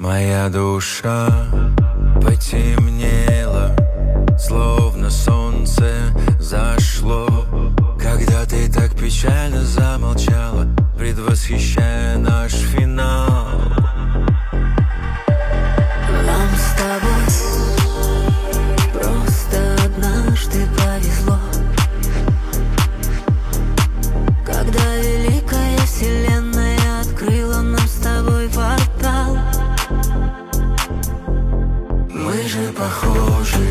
Моя душа потемнела, словно солнце зашло, когда ты так печально замолчала, предвосхищая наш финал. Нам с тобой просто однажды повезло, когда великая вселенная открыла нам с тобой портал. Мы же похожи